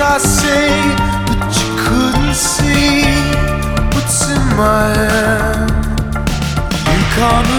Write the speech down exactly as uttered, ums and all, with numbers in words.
I say that you couldn't see what's in my hand. You can't